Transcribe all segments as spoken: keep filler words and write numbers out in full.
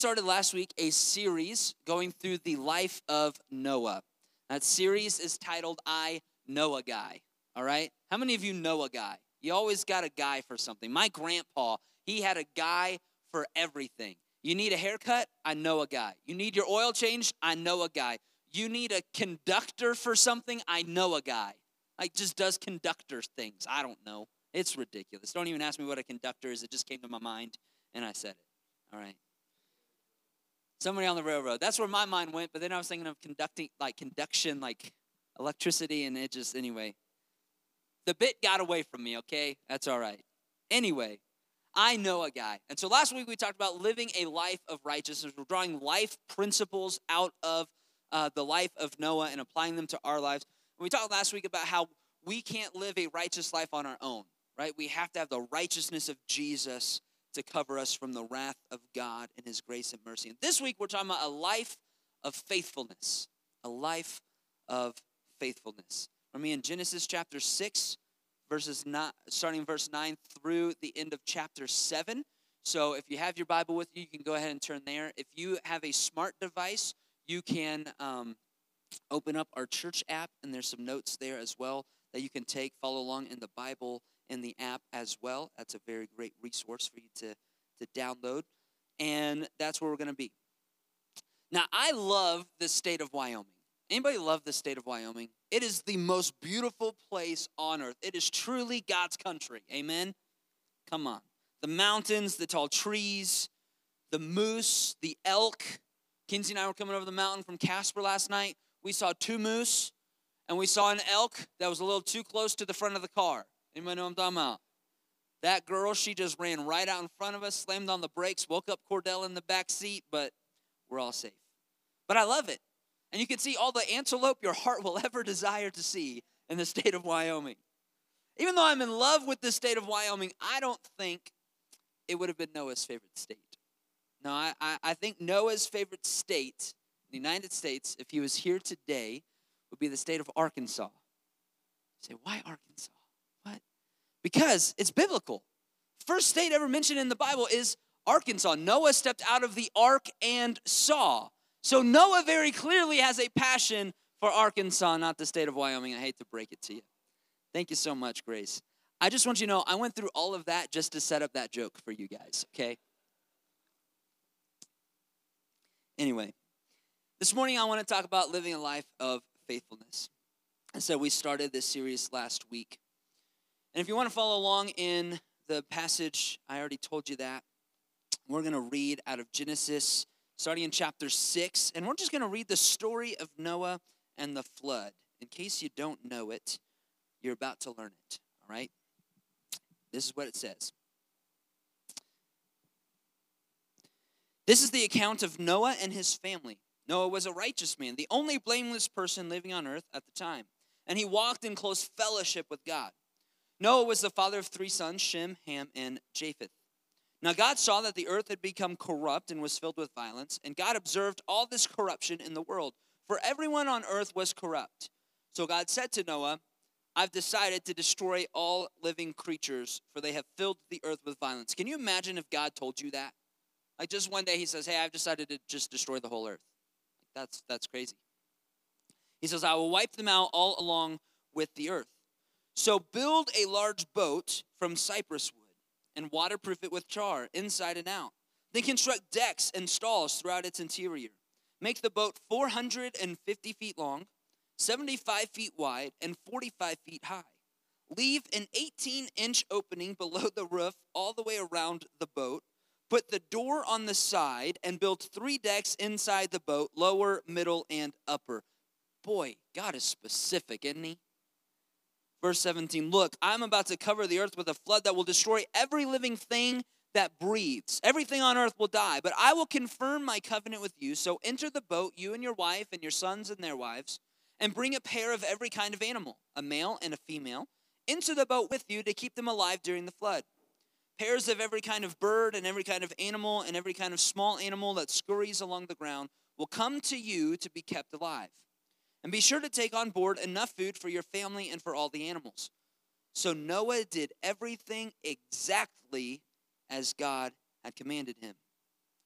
Started last week a series going through the life of Noah. That series is titled I Know a Guy, all right? How many of you know a guy? You always got a guy for something. My grandpa, he had a guy for everything. You need a haircut? I know a guy. You need your oil changed? I know a guy. You need a conductor for something? I know a guy. Like just does conductor things. I don't know. It's ridiculous. Don't even ask me what a conductor is. It just came to my mind, and I said it, all right? Somebody on the railroad. That's where my mind went, but then I was thinking of conducting, like conduction, like electricity, and it just, anyway. The bit got away from me, okay? That's all right. Anyway, I know a guy. And so last week we talked about living a life of righteousness. We're drawing life principles out of uh, the life of Noah and applying them to our lives. And we talked last week about how we can't live a righteous life on our own, right? We have to have the righteousness of Jesus to cover us from the wrath of God and his grace and mercy. And this week, we're talking about a life of faithfulness, a life of faithfulness. For me, in Genesis chapter six, verses nine, starting in verse nine through the end of chapter seven. So if you have your Bible with you, you can go ahead and turn there. If you have a smart device, you can um, open up our church app, and there's some notes there as well that you can take, follow along in the Bible in the app as well. That's a very great resource for you to, to download. And that's where we're going to be. Now, I love the state of Wyoming. Anybody love the state of Wyoming? It is the most beautiful place on earth. It is truly God's country. Amen? Come on. The mountains, the tall trees, the moose, the elk. Kinsey and I were coming over the mountain from Casper last night. We saw two moose, and we saw an elk that was a little too close to the front of the car. Anybody know what I'm talking about? That girl, she just ran right out in front of us, slammed on the brakes, woke up Cordell in the back seat, but we're all safe. But I love it. And you can see all the antelope your heart will ever desire to see in the state of Wyoming. Even though I'm in love with the state of Wyoming, I don't think it would have been Noah's favorite state. No, I, I, I think Noah's favorite state in the United States, if he was here today, would be the state of Arkansas. You say, why Arkansas? What? Because it's biblical. First state ever mentioned in the Bible is Arkansas. Noah stepped out of the ark and saw. So Noah very clearly has a passion for Arkansas, not the state of Wyoming. I hate to break it to you. Thank you so much, Grace. I just want you to know, I went through all of that just to set up that joke for you guys, okay? Anyway, this morning I want to talk about living a life of faithfulness. And so we started this series last week. And if you want to follow along in the passage, I already told you that. We're going to read out of Genesis, starting in chapter six. And we're just going to read the story of Noah and the flood. In case you don't know it, you're about to learn it, all right? This is what it says. This is the account of Noah and his family. Noah was a righteous man, the only blameless person living on earth at the time. And he walked in close fellowship with God. Noah was the father of three sons, Shem, Ham, and Japheth. Now God saw that the earth had become corrupt and was filled with violence, and God observed all this corruption in the world, for everyone on earth was corrupt. So God said to Noah, I've decided to destroy all living creatures, for they have filled the earth with violence. Can you imagine if God told you that? Like just one day he says, hey, I've decided to just destroy the whole earth. That's, that's crazy. He says, I will wipe them out all along with the earth. So build a large boat from cypress wood and waterproof it with tar inside and out. Then construct decks and stalls throughout its interior. Make the boat four hundred fifty feet long, seventy-five feet wide, and forty-five feet high. Leave an eighteen-inch opening below the roof all the way around the boat. Put the door on the side and build three decks inside the boat, lower, middle, and upper. Boy, God is specific, isn't he? Verse seventeen, look, I'm about to cover the earth with a flood that will destroy every living thing that breathes. Everything on earth will die, but I will confirm my covenant with you. So enter the boat, you and your wife and your sons and their wives, and bring a pair of every kind of animal, a male and a female, into the boat with you to keep them alive during the flood. Pairs of every kind of bird and every kind of animal and every kind of small animal that scurries along the ground will come to you to be kept alive. And be sure to take on board enough food for your family and for all the animals. So Noah did everything exactly as God had commanded him.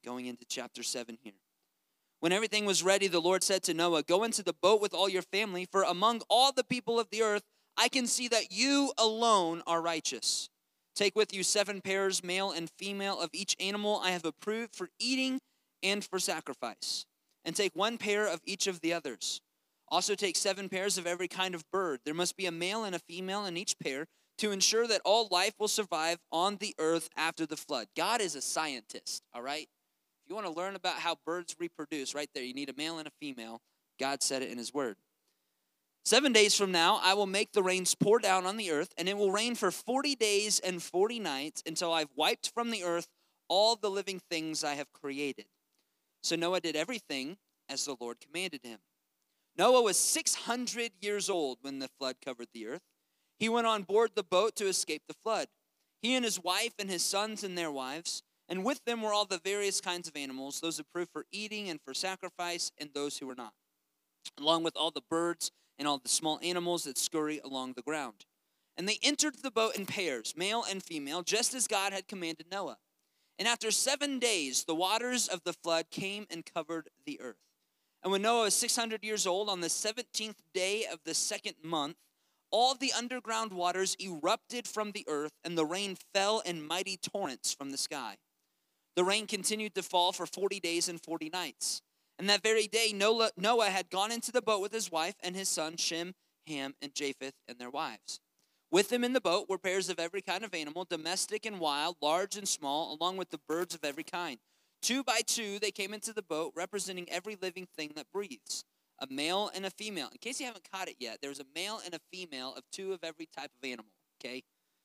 going into chapter seven here. When everything was ready, the Lord said to Noah, go into the boat with all your family, for among all the people of the earth, I can see that you alone are righteous. Take with you seven pairs, male and female, of each animal I have approved for eating and for sacrifice. And take one pair of each of the others. Also take seven pairs of every kind of bird. There must be a male and a female in each pair to ensure that all life will survive on the earth after the flood. God is a scientist, all right? If you want to learn about how birds reproduce, right there, you need a male and a female. God said it in his word. Seven days from now, I will make the rains pour down on the earth, and it will rain for forty days and forty nights until I've wiped from the earth all the living things I have created. So Noah did everything as the Lord commanded him. Noah was six hundred years old when the flood covered the earth. He went on board the boat to escape the flood. He and his wife and his sons and their wives, and with them were all the various kinds of animals, those approved for eating and for sacrifice, and those who were not, along with all the birds and all the small animals that scurry along the ground. And they entered the boat in pairs, male and female, just as God had commanded Noah. And after seven days, the waters of the flood came and covered the earth. And when Noah was six hundred years old, on the seventeenth day of the second month, all the underground waters erupted from the earth, and the rain fell in mighty torrents from the sky. The rain continued to fall for forty days and forty nights. And that very day, Noah had gone into the boat with his wife and his sons, Shem, Ham, and Japheth, and their wives. With them in the boat were pairs of every kind of animal, domestic and wild, large and small, along with the birds of every kind. Two by two, they came into the boat, representing every living thing that breathes, a male and a female. In case you haven't caught it yet, there was a male and a female of two of every type of animal, okay?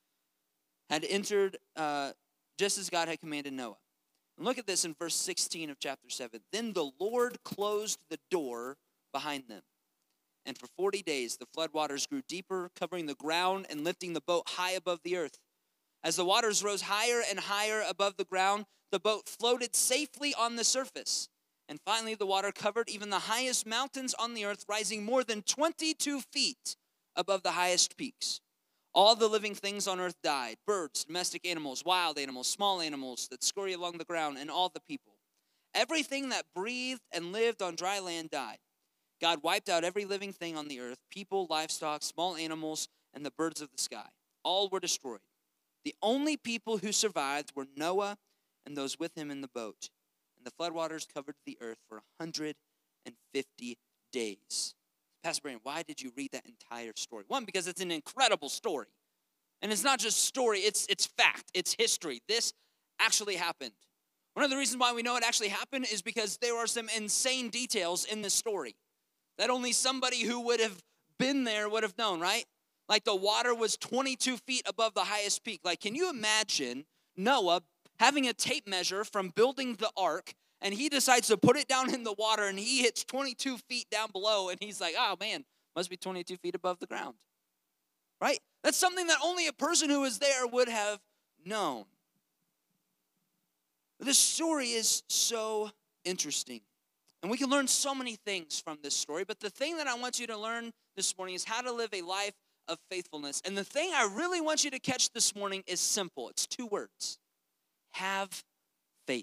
Had entered uh, just as God had commanded Noah. And look at this in verse sixteen of chapter seven. Then the Lord closed the door behind them. And for forty days the floodwaters grew deeper, covering the ground and lifting the boat high above the earth. As the waters rose higher and higher above the ground, the boat floated safely on the surface. And finally the water covered even the highest mountains on the earth, rising more than twenty-two feet above the highest peaks. All the living things on earth died, birds, domestic animals, wild animals, small animals that scurry along the ground, and all the people. Everything that breathed and lived on dry land died. God wiped out every living thing on the earth, people, livestock, small animals, and the birds of the sky. All were destroyed. The only people who survived were Noah and those with him in the boat. And the floodwaters covered the earth for one hundred fifty days. Pastor Brandon, why did you read that entire story? One, because it's an incredible story. And it's not just story, it's, it's fact, it's history. This actually happened. One of the reasons why we know it actually happened is because there are some insane details in this story that only somebody who would have been there would have known, right? Like the water was twenty-two feet above the highest peak. Like, can you imagine Noah having a tape measure from building the ark, and he decides to put it down in the water, and he hits twenty-two feet down below, and he's like, oh man, must be twenty-two feet above the ground, right? That's something that only a person who was there would have known. This story is so interesting, and we can learn so many things from this story, but the thing that I want you to learn this morning is how to live a life of faithfulness. And the thing I really want you to catch this morning is simple. It's two words. Have faith.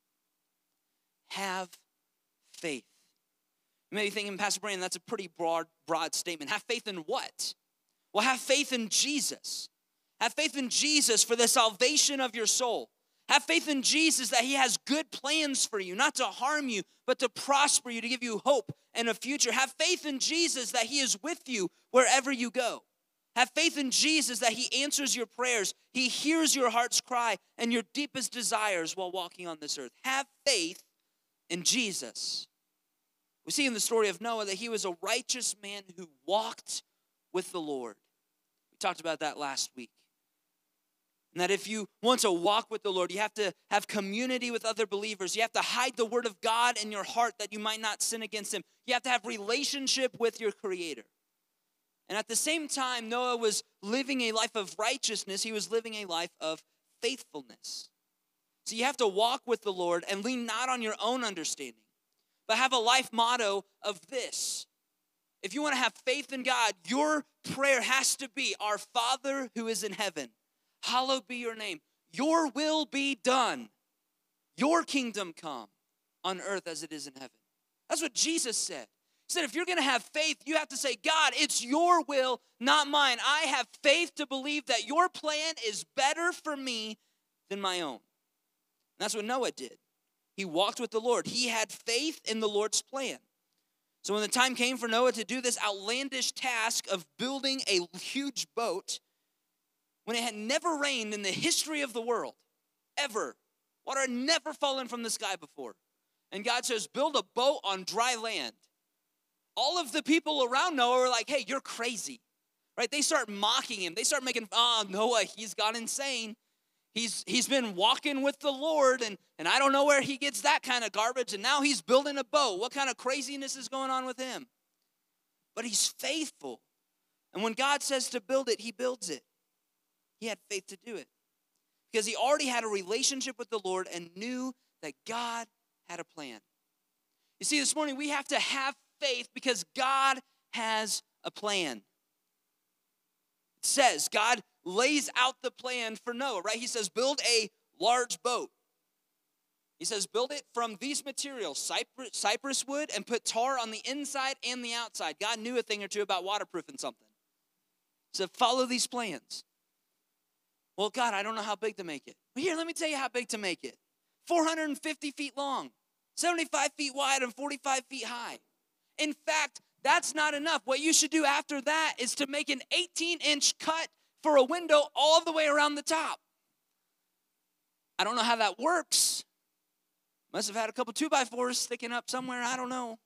Have faith. You may be thinking, Pastor Brandon, that's a pretty broad, broad statement. Have faith in what? Well, have faith in Jesus. Have faith in Jesus for the salvation of your soul. Have faith in Jesus that he has good plans for you, not to harm you, but to prosper you, to give you hope and a future. Have faith in Jesus that he is with you wherever you go. Have faith in Jesus that he answers your prayers. He hears your heart's cry and your deepest desires while walking on this earth. Have faith in Jesus. We see in the story of Noah that he was a righteous man who walked with the Lord. We talked about that last week. And that if you want to walk with the Lord, you have to have community with other believers. You have to hide the word of God in your heart that you might not sin against him. You have to have relationship with your Creator. And at the same time, Noah was living a life of righteousness. He was living a life of faithfulness. So you have to walk with the Lord and lean not on your own understanding, but have a life motto of this. If you want to have faith in God, your prayer has to be, Our Father who is in heaven, hallowed be your name. Your will be done. your kingdom come on earth as it is in heaven. That's what Jesus said. He said, if you're going to have faith, you have to say, God, it's your will, not mine. I have faith to believe that your plan is better for me than my own. And that's what Noah did. He walked with the Lord. He had faith in the Lord's plan. So when the time came for Noah to do this outlandish task of building a huge boat, when it had never rained in the history of the world, ever, water had never fallen from the sky before, and God says, build a boat on dry land. All of the people around Noah were like, hey, you're crazy, right? They start mocking him. They start making, oh, Noah, he's gone insane. He's, he's been walking with the Lord, and, and I don't know where he gets that kind of garbage, and now he's building a boat. What kind of craziness is going on with him? But he's faithful. And when God says to build it, he builds it. He had faith to do it because he already had a relationship with the Lord and knew that God had a plan. You see, this morning we have to have faith because God has a plan. It says God lays out the plan for Noah, right? He says, build a large boat. He says, build it from these materials, cypress, cypress wood, and put tar on the inside and the outside. God knew a thing or two about waterproofing something. He said, follow these plans. Well, God, I don't know how big to make it. Well, here, let me tell you how big to make it. four hundred fifty feet long, seventy-five feet wide, and forty-five feet high. In fact, that's not enough. What you should do after that is to make an eighteen-inch cut for a window all the way around the top. I don't know how that works. Must have had a couple two-by-fours sticking up somewhere. I don't know.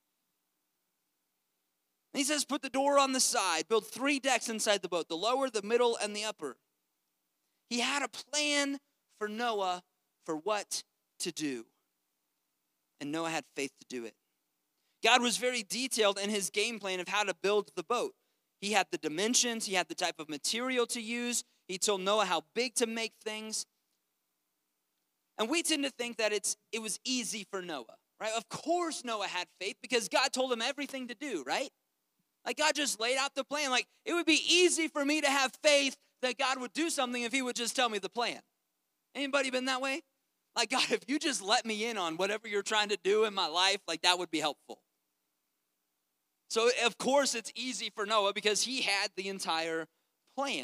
And he says, put the door on the side. Build three decks inside the boat, the lower, the middle, and the upper. He had a plan for Noah for what to do. And Noah had faith to do it. God was very detailed in his game plan of how to build the boat. He had the dimensions. He had the type of material to use. He told Noah how big to make things. And we tend to think that it's it was easy for Noah, right? Of course Noah had faith because God told him everything to do, right? Like God just laid out the plan. Like it would be easy for me to have faith that God would do something if he would just tell me the plan. Anybody been that way? Like, God, if you just let me in on whatever you're trying to do in my life, like that would be helpful. So, of course, it's easy for Noah because he had the entire plan.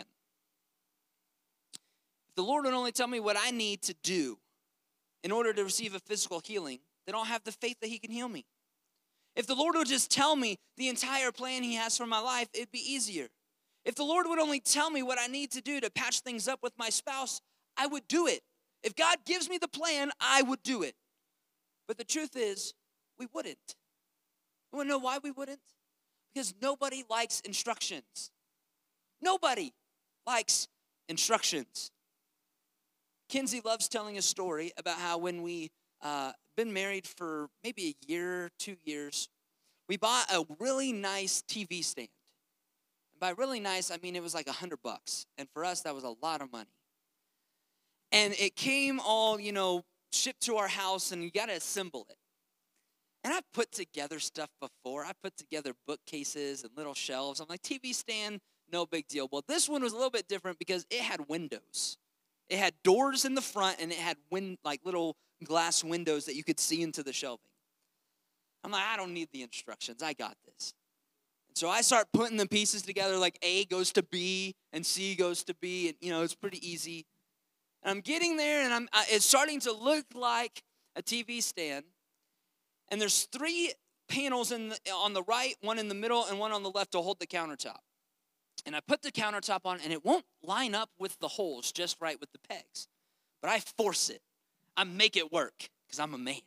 If the Lord would only tell me what I need to do in order to receive a physical healing, then I'll have the faith that he can heal me. If the Lord would just tell me the entire plan he has for my life, it'd be easier. If the Lord would only tell me what I need to do to patch things up with my spouse, I would do it. If God gives me the plan, I would do it. But the truth is, we wouldn't. You want to know why we wouldn't? Because nobody likes instructions. Nobody likes instructions. Kinsey loves telling a story about how when we uh, been married for maybe a year, two years, we bought a really nice T V stand. And by really nice, I mean it was like a hundred bucks. And for us, that was a lot of money. And it came all, you know, shipped to our house, and you got to assemble it. And I've put together stuff before. I put together bookcases and little shelves. I'm like, T V stand, no big deal. Well, this one was a little bit different because it had windows. It had doors in the front, and it had win- like little glass windows that you could see into the shelving. I'm like, I don't need the instructions. I got this. And so I start putting the pieces together, like A goes to B, and C goes to B, and, you know, it's pretty easy. And I'm getting there, and I'm, it's starting to look like a T V stand. And there's three panels in the, on the right, one in the middle, and one on the left to hold the countertop. And I put the countertop on, and it won't line up with the holes just right with the pegs. But I force it. I make it work because I'm a man.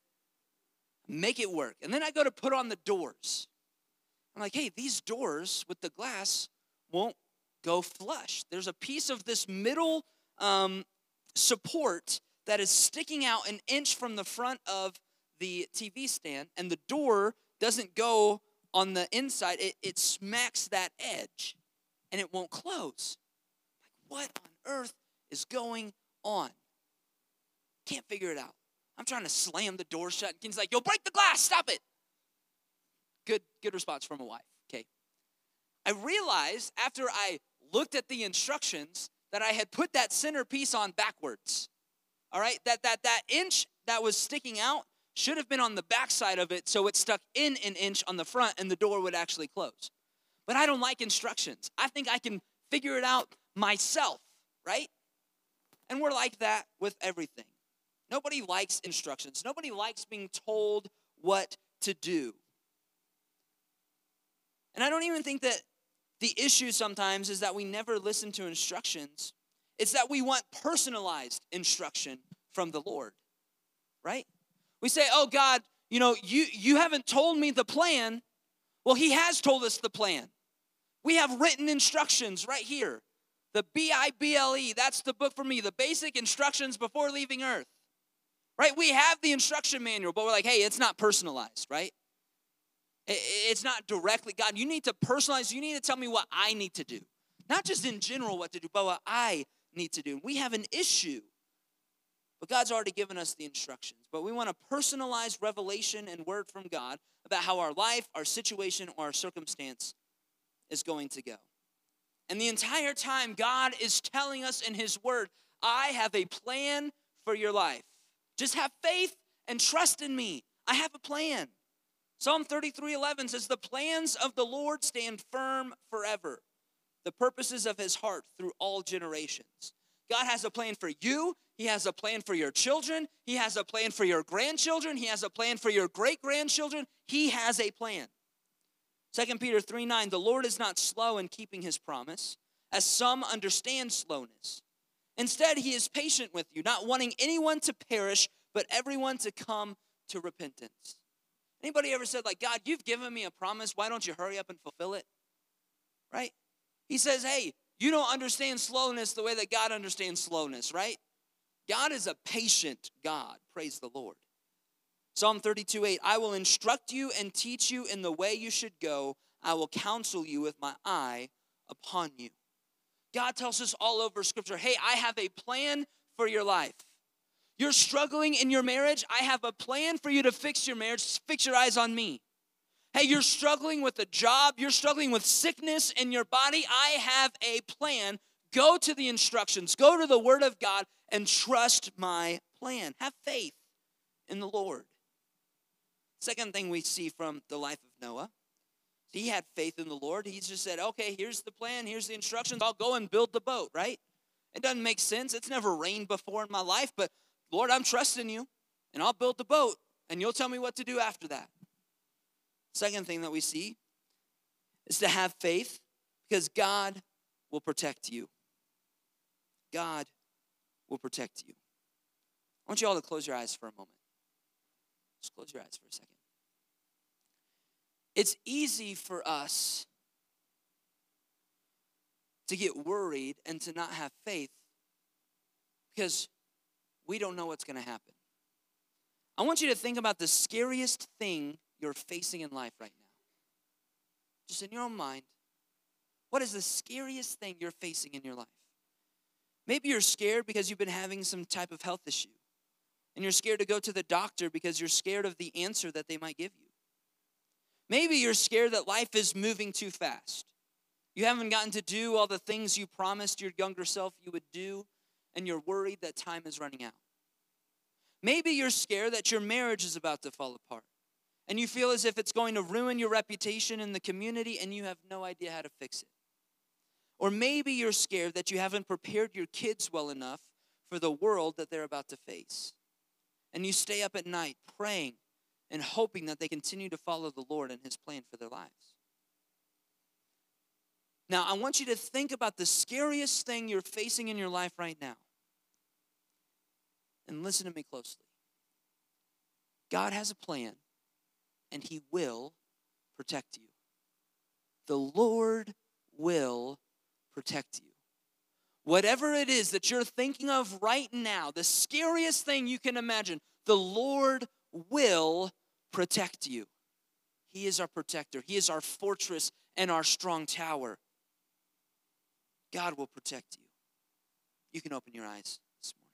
Make it work. And then I go to put on the doors. I'm like, hey, these doors with the glass won't go flush. There's a piece of this middle um, support that is sticking out an inch from the front of the T V stand, and the door doesn't go on the inside. It, it smacks that edge, and it won't close. Like, what on earth is going on? Can't figure it out. I'm trying to slam the door shut, and Ken's like, yo, break the glass, stop it. Good, good response from a wife, okay. I realized after I looked at the instructions that I had put that centerpiece on backwards. all right? That, that, that inch that was sticking out should have been on the backside of it so it stuck in an inch on the front and the door would actually close. But I don't like instructions. I think I can figure it out myself, right? And we're like that with everything. Nobody likes instructions. Nobody likes being told what to do. And I don't even think that the issue sometimes is that we never listen to instructions. It's that we want personalized instruction from the Lord, right? We say, oh, God, you know, you, you haven't told me the plan. Well, he has told us the plan. We have written instructions right here. The B I B L E, that's the book for me, the basic instructions before leaving earth, right? We have the instruction manual, but we're like, hey, it's not personalized, right? It's not directly, God, you need to personalize, you need to tell me what I need to do. Not just in general what to do, but what I need to do. We have an issue, but God's already given us the instructions. But we want a personalized revelation and word from God about how our life, our situation, or our circumstance is going to go. And the entire time, God is telling us in his word, I have a plan for your life. Just have faith and trust in me. I have a plan. Psalm thirty-three eleven says, the plans of the Lord stand firm forever, the purposes of his heart through all generations. God has a plan for you. He has a plan for your children. He has a plan for your grandchildren. He has a plan for your great-grandchildren. He has a plan. Second Peter three nine, the Lord is not slow in keeping his promise, as some understand slowness. Instead, he is patient with you, not wanting anyone to perish, but everyone to come to repentance. Anybody ever said, like, God, you've given me a promise. Why don't you hurry up and fulfill it? Right? He says, hey, you don't understand slowness the way that God understands slowness, right? God is a patient God. Praise the Lord. Psalm thirty-two eight, I will instruct you and teach you in the way you should go. I will counsel you with my eye upon you. God tells us all over Scripture, hey, I have a plan for your life. You're struggling in your marriage. I have a plan for you to fix your marriage. Fix your eyes on me. Hey, you're struggling with a job. You're struggling with sickness in your body. I have a plan. Go to the instructions. Go to the Word of God and trust my plan. Have faith in the Lord. Second thing we see from the life of Noah, he had faith in the Lord. He just said, okay, here's the plan. Here's the instructions. I'll go and build the boat, right? It doesn't make sense. It's never rained before in my life, but Lord, I'm trusting you, and I'll build the boat, and you'll tell me what to do after that. Second thing that we see is to have faith because God will protect you. God will protect you. I want you all to close your eyes for a moment. Just close your eyes for a second. It's easy for us to get worried and to not have faith because we don't know what's going to happen. I want you to think about the scariest thing you're facing in life right now. Just in your own mind, what is the scariest thing you're facing in your life? Maybe you're scared because you've been having some type of health issue. And you're scared to go to the doctor because you're scared of the answer that they might give you. Maybe you're scared that life is moving too fast. You haven't gotten to do all the things you promised your younger self you would do, and you're worried that time is running out. Maybe you're scared that your marriage is about to fall apart, and you feel as if it's going to ruin your reputation in the community, and you have no idea how to fix it. Or maybe you're scared that you haven't prepared your kids well enough for the world that they're about to face. And you stay up at night praying and hoping that they continue to follow the Lord and his plan for their lives. Now, I want you to think about the scariest thing you're facing in your life right now. And listen to me closely. God has a plan, and he will protect you. The Lord will protect you. Whatever it is that you're thinking of right now, the scariest thing you can imagine, the Lord will protect you. He is our protector. He is our fortress and our strong tower. God will protect you. You can open your eyes this morning.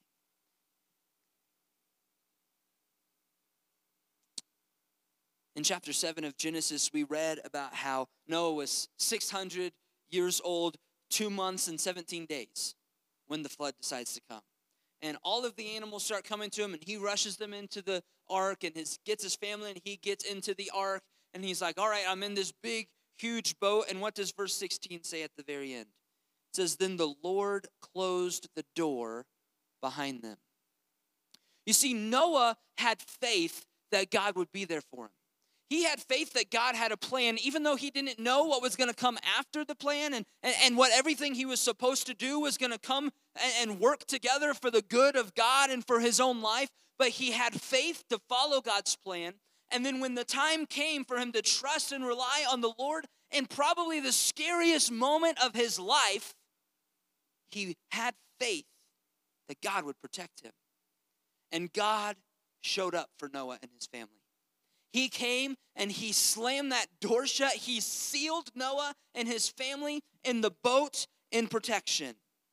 In chapter seven of Genesis, we read about how Noah was six hundred years old, two months and seventeen days when the flood decides to come. and all of the animals start coming to him, and he rushes them into the ark, and his gets his family, and he gets into the ark, and he's like, all right, I'm in this big, huge boat. And what does verse sixteen say at the very end? It says, then the Lord closed the door behind them. You see, Noah had faith that God would be there for him. He had faith that God had a plan, even though he didn't know what was going to come after the plan and, and, and what everything he was supposed to do was going to come and, and work together for the good of God and for his own life. But he had faith to follow God's plan. And then when the time came for him to trust and rely on the Lord, in probably the scariest moment of his life, he had faith that God would protect him. And God showed up for Noah and his family. He came and he slammed that door shut. He sealed Noah and his family in the boat in protection.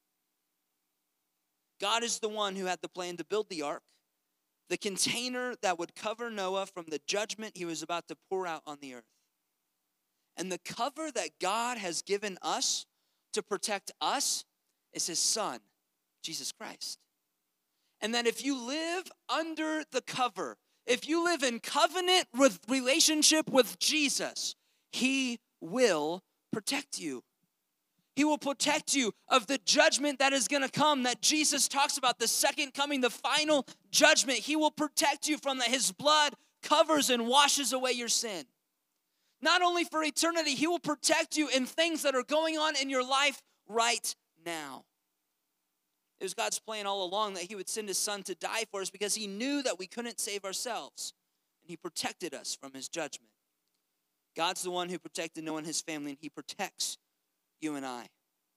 God is the one who had the plan to build the ark, the container that would cover Noah from the judgment he was about to pour out on the earth. And the cover that God has given us to protect us is his Son, Jesus Christ. And that if you live under the cover, if you live in covenant with relationship with Jesus, he will protect you. He will protect you of the judgment that is going to come, that Jesus talks about, the second coming, the final judgment. He will protect you from that. His blood covers and washes away your sin. Not only for eternity, he will protect you in things that are going on in your life right now. It was God's plan all along that he would send his Son to die for us because he knew that we couldn't save ourselves. And he protected us from his judgment. God's the one who protected Noah and his family, and he protects you and I.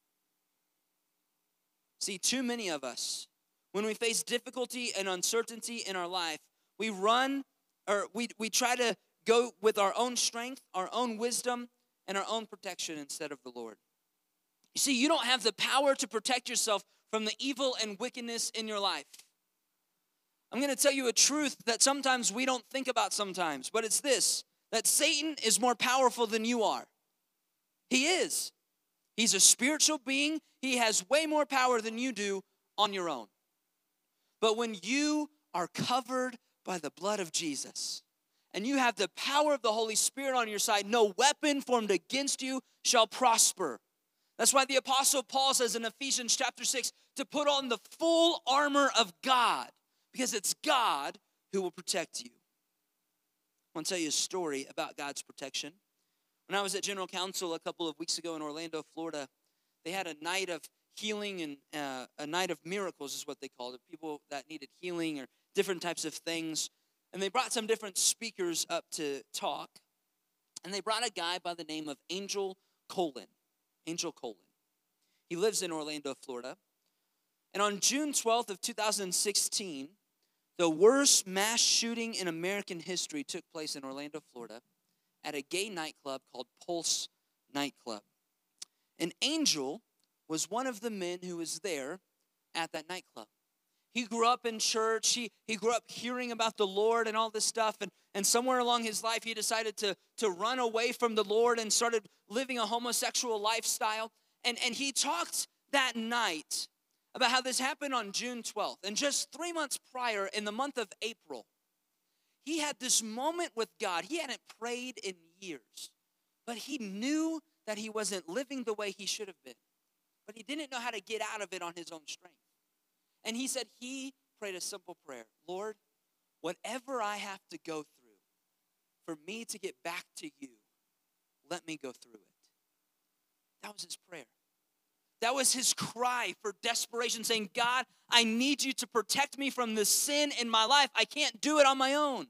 See, too many of us, when we face difficulty and uncertainty in our life, we run or we, we try to go with our own strength, our own wisdom, and our own protection instead of the Lord. You see, you don't have the power to protect yourself from the evil and wickedness in your life. I'm going to tell you a truth that sometimes we don't think about sometimes, but it's this, that Satan is more powerful than you are. He is. He's a spiritual being. He has way more power than you do on your own. But when you are covered by the blood of Jesus, and you have the power of the Holy Spirit on your side, no weapon formed against you shall prosper. That's why the Apostle Paul says in Ephesians chapter six to put on the full armor of God, because it's God who will protect you. I want to tell you a story about God's protection. When I was at General Council a couple of weeks ago in Orlando, Florida, they had a night of healing and uh, a night of miracles is what they called it. People that needed healing or different types of things. And they brought some different speakers up to talk. And they brought a guy by the name of Angel Colin. Angel Colin. He lives in Orlando, Florida. And on June twelfth of two thousand sixteen, the worst mass shooting in American history took place in Orlando, Florida, at a gay nightclub called Pulse Nightclub. And Angel was one of the men who was there at that nightclub. He grew up in church. He, he grew up hearing about the Lord and all this stuff. And, and somewhere along his life, he decided to, to run away from the Lord and started living a homosexual lifestyle. And, and he talked that night about how this happened on June twelfth. And just three months prior, in the month of April, he had this moment with God. He hadn't prayed in years, but he knew that he wasn't living the way he should have been. But he didn't know how to get out of it on his own strength. And he said he prayed a simple prayer. Lord, whatever I have to go through for me to get back to you, let me go through it. That was his prayer. That was his cry for desperation, saying, God, I need you to protect me from this sin in my life. I can't do it on my own.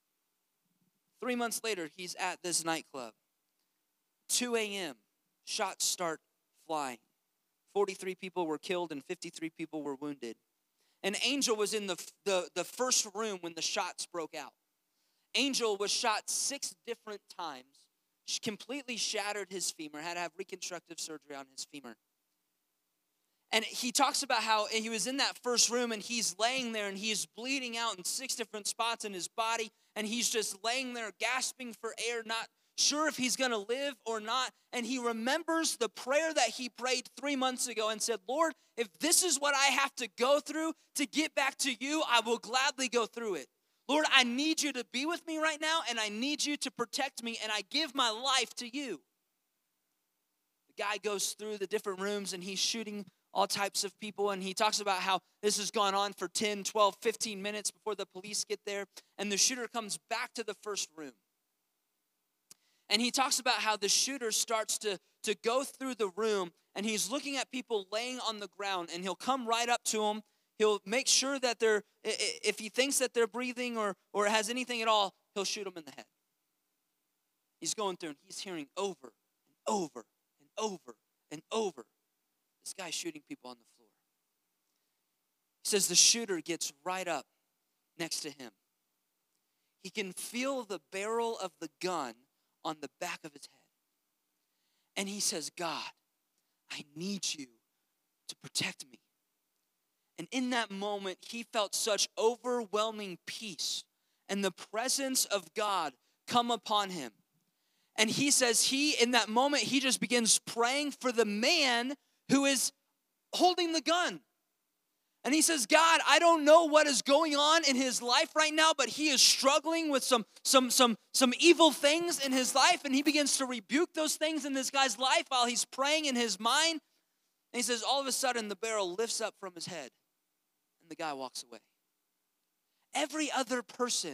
Three months later, he's at this nightclub. two a.m., shots start flying. forty-three people were killed and fifty-three people were wounded. And Angel was in the, the, the first room when the shots broke out. Angel was shot six different times, completely shattered his femur, had to have reconstructive surgery on his femur. And he talks about how he was in that first room and he's laying there and he's bleeding out in six different spots in his body. And he's just laying there gasping for air, not sure if he's going to live or not. And he remembers the prayer that he prayed three months ago and said, Lord, if this is what I have to go through to get back to you, I will gladly go through it. Lord, I need you to be with me right now, and I need you to protect me, and I give my life to you. The guy goes through the different rooms, and he's shooting all types of people, and he talks about how this has gone on for ten, twelve, fifteen minutes before the police get there, and the shooter comes back to the first room. And he talks about how the shooter starts to, to go through the room, and he's looking at people laying on the ground, and he'll come right up to them. He'll make sure that they're, if he thinks that they're breathing or, or has anything at all, he'll shoot them in the head. He's going through, and he's hearing over and over and over and over this guy shooting people on the floor. He says the shooter gets right up next to him. He can feel the barrel of the gun on the back of his head. And he says, God, I need you to protect me. And in that moment, he felt such overwhelming peace and the presence of God come upon him. And he says he, in that moment, he just begins praying for the man who is holding the gun. And he says, God, I don't know what is going on in his life right now, but he is struggling with some, some, some, some evil things in his life. And he begins to rebuke those things in this guy's life while he's praying in his mind. And he says, all of a sudden, the barrel lifts up from his head, and the guy walks away. Every other person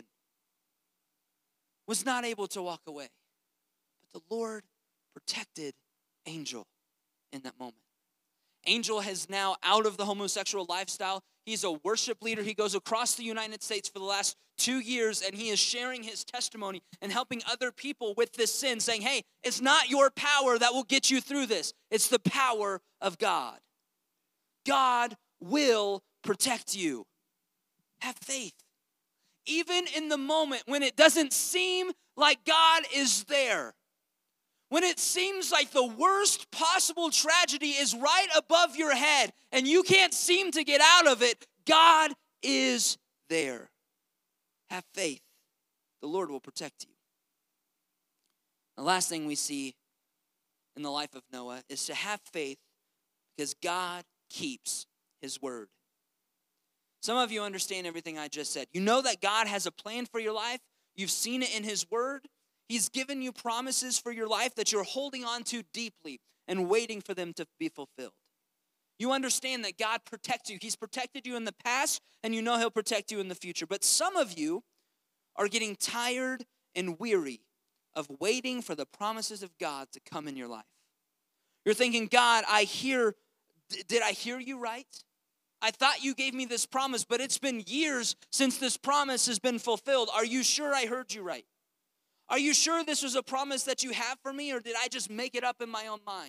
was not able to walk away. But the Lord protected Angel in that moment. Angel is now out of the homosexual lifestyle. He's a worship leader. He goes across the United States for the last two years, and he is sharing his testimony and helping other people with this sin, saying, hey, it's not your power that will get you through this. It's the power of God. God will protect you. Have faith. Even in the moment when it doesn't seem like God is there. When it seems like the worst possible tragedy is right above your head and you can't seem to get out of it, God is there. Have faith. The Lord will protect you. The last thing we see in the life of Noah is to have faith because God keeps his word. Some of you understand everything I just said. You know that God has a plan for your life. You've seen it in his word. He's given you promises for your life that you're holding on to deeply and waiting for them to be fulfilled. You understand that God protects you. He's protected you in the past, and you know he'll protect you in the future. But some of you are getting tired and weary of waiting for the promises of God to come in your life. You're thinking, God, I hear, did I hear you right? I thought you gave me this promise, but it's been years since this promise has been fulfilled. Are you sure I heard you right? Are you sure this was a promise that you have for me, or did I just make it up in my own mind?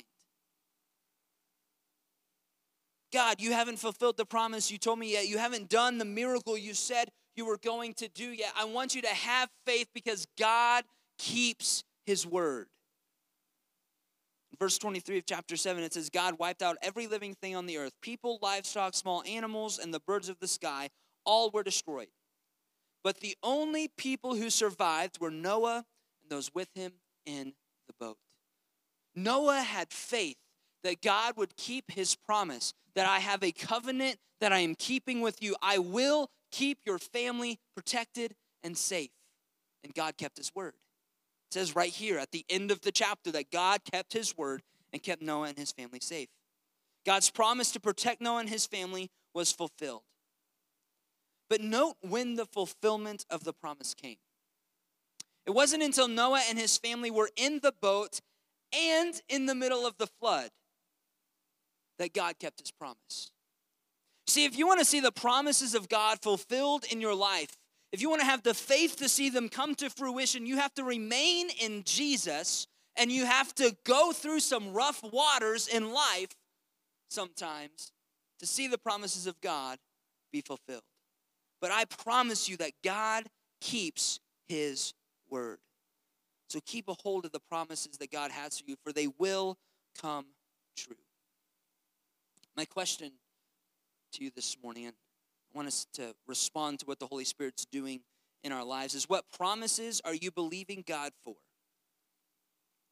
God, you haven't fulfilled the promise you told me yet. You haven't done the miracle you said you were going to do yet. I want you to have faith because God keeps his word. In verse twenty-three of chapter seven, it says, God wiped out every living thing on the earth. People, livestock, small animals, and the birds of the sky, all were destroyed. But the only people who survived were Noah and those with him in the boat. Noah had faith that God would keep his promise, that I have a covenant that I am keeping with you. I will keep your family protected and safe. And God kept his word. It says right here at the end of the chapter that God kept his word and kept Noah and his family safe. God's promise to protect Noah and his family was fulfilled. But note when the fulfillment of the promise came. It wasn't until Noah and his family were in the boat and in the middle of the flood that God kept his promise. See, if you want to see the promises of God fulfilled in your life, if you want to have the faith to see them come to fruition, you have to remain in Jesus, and you have to go through some rough waters in life sometimes to see the promises of God be fulfilled. But I promise you that God keeps his word. So keep a hold of the promises that God has for you, for they will come true. My question to you this morning, and I want us to respond to what the Holy Spirit's doing in our lives, is what promises are you believing God for?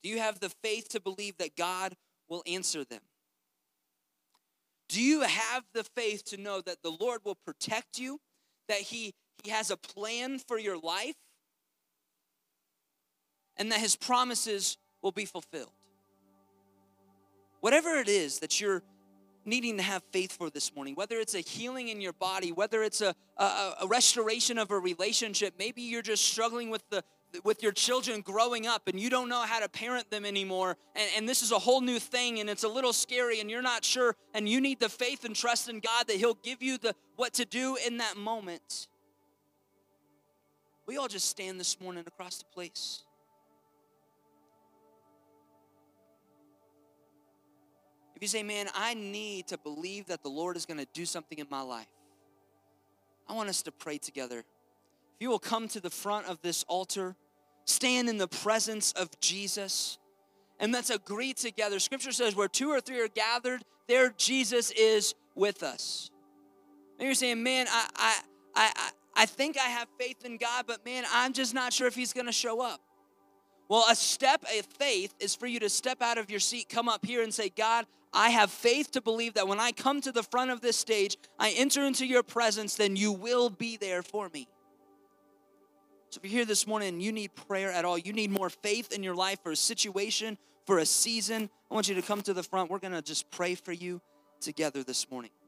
Do you have the faith to believe that God will answer them? Do you have the faith to know that the Lord will protect you, that he, he has a plan for your life, and that his promises will be fulfilled? Whatever it is that you're needing to have faith for this morning, whether it's a healing in your body, whether it's a, a, a restoration of a relationship, maybe you're just struggling with the with your children growing up and you don't know how to parent them anymore, and, and this is a whole new thing and it's a little scary and you're not sure, and you need the faith and trust in God that he'll give you the what to do in that moment. We all just stand this morning across the place. If you say, man, I need to believe that the Lord is going to do something in my life, I want us to pray together. If you will come to the front of this altar, stand in the presence of Jesus, and let's agree together. Scripture says where two or three are gathered, there Jesus is with us. And you're saying, man, I, I, I, I think I have faith in God, but man, I'm just not sure if he's going to show up. Well, a step of faith is for you to step out of your seat, come up here and say, God, I have faith to believe that when I come to the front of this stage, I enter into your presence, then you will be there for me. So if you're here this morning and you need prayer at all, you need more faith in your life for a situation, for a season, I want you to come to the front. We're going to just pray for you together this morning.